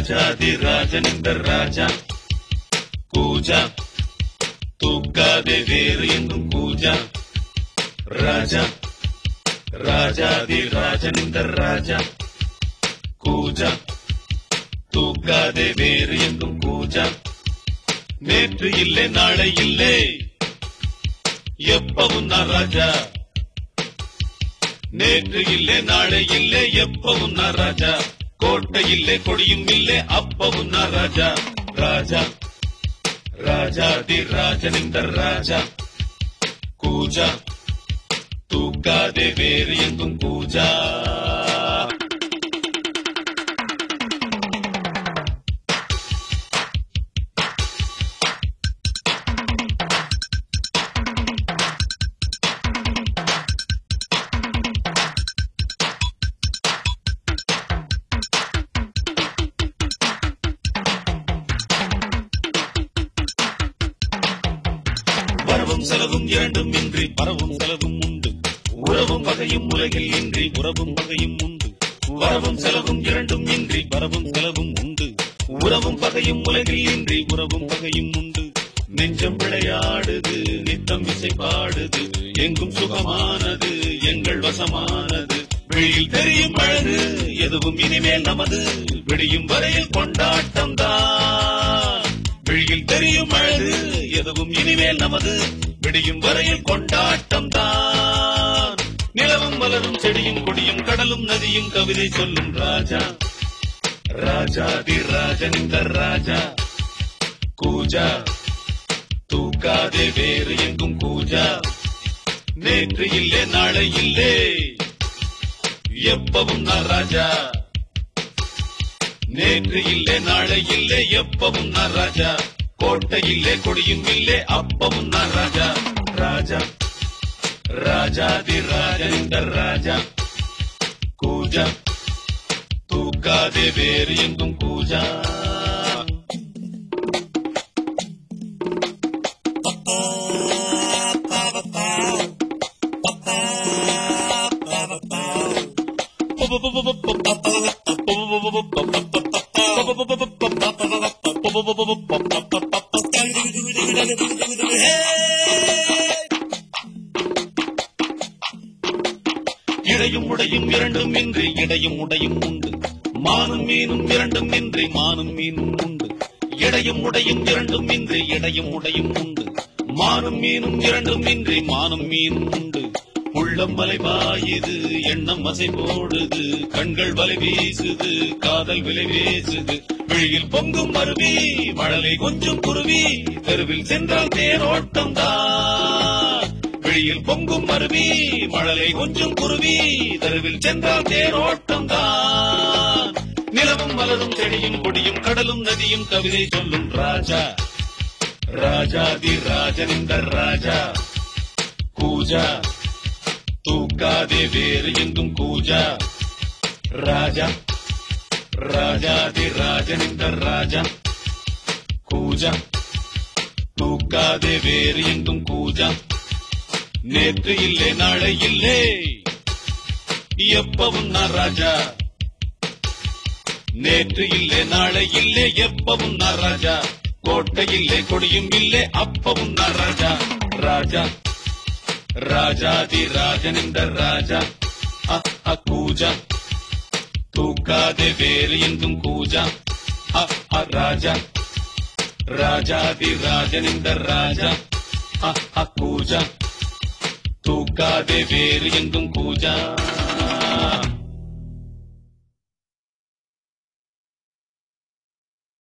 ராஜாதி ராஜனிந்த ராஜா கூஜா தூக்காதே வேறு எங்கும் கூஜா ராஜா ராஜாதி ராஜனிந்த ராஜா கூஜா தூக்காதே வேறு எங்கும் கூஜா நேற்று இல்லை நாளை இல்லை எப்பவும் நான் ராஜா நேற்று இல்லை நாளை இல்லை எப்பவும் நான் ராஜா கோட்டை இல்லை கொடியும் இல்லை அப்பவும் நான் ராஜா ராஜா ராஜாதி ராஜனிந்த ராஜா கூஜா தூக்காதே வேறு எங்கும் கூஜா வரவும் செலவும் இரண்டும் இன்றி பரவும் செலவும் உண்டு உறவும் வகையும் உலகில் இன்றி உறவும் வகையும் உண்டு வரவும் செலவும் இரண்டும் இன்றி பரவும் செலவும் உண்டு உறவும் வகையும் உலகில் இன்றி உறவும் வகையும் உண்டு நெஞ்சம் விளையாடுது நித்தம் இசை பாடுது எங்கும் சுகமானது எங்கள் வசமானது வெளியில் தெரியும் அழகு எதுவும் இனிமேல் நமது விடியும் வரையில் கொண்டாட்டம் தான் வெளியில் தெரியும் அழகு எதுவும் இனிமேல் நமது விடியும் வரையில் கொண்டாட்டம் தான் நிலவும் மலரும் செடியும் கொடியும் கடலும் நதியும் கவிதை சொல்லும் ராஜா ராஜாதி ராஜனிந்த ராஜா கூஜா தூக்காதே வேறு எங்கும் கூஜா நேற்று இல்லை நாளை இல்லை எப்பவும் நான் ராஜா நேற்று இல்லை நாளை இல்லை எப்பவும் நான் ராஜா கோட்டை இல்லை கொடியும் இல்லை அப்பவும் நான் ராஜா ராஜா ராஜாதி ராஜனிந்த ராஜா கூஜா தூக்காதே வேறு எங்கும் கூஜா இடையும் உடையும் இரண்டும் இன்றி இடையும் உடையும் உண்டு மானும் மீனும் இரண்டும் இன்றி மானும் மீனும் உண்டு இடையும் உடையும் இரண்டும் இன்றி இடையும் உடையும் உண்டு மானும் மீனும் இரண்டும் இன்றி மானும் மீனும் உண்டு உள்ளம் வலை பாயுது எண்ணம் வசை போடுது கண்கள் வலை வீசுது காதல் விலை வீசுது விழியில் பொங்கும் அருவி மழலை கொஞ்சம் குருவி தெருவில் சென்றால் தேரோட்டம் தான் விழியில் பொங்கும் அருவி மழலை கொஞ்சம் குருவி தெருவில் சென்றால் தேரோட்டம் தான் நிலவும் மலரும் செடியும் கொடியும் கடலும் நதியும் கவிதை சொல்லும் ராஜா ராஜாதி ராஜனிந்த ராஜா கூஜா தூக்காதே வேறு எங்கும் கூஜா ராஜா ராஜாதி ராஜனிந்த ராஜா கூஜா தூக்காதே வேறு எங்கும் கூஜா நேற்று இல்லை நாளை இல்லை எப்பவும் நான் ராஜா நேற்று இல்லை நாளை இல்லை எப்பவும் நான் ராஜா கோட்டை இல்லை கொடியும் இல்லை அப்பவும் நான் ராஜா ராஜா ராஜாதி ராஜனிந்த ராஜா கூஜா தூக்காதே வேறு எங்கும் கூஜா ராஜா ராஜாதி ராஜனிந்த ராஜா கூஜா தூக்காதே வேறு எங்கும் கூஜா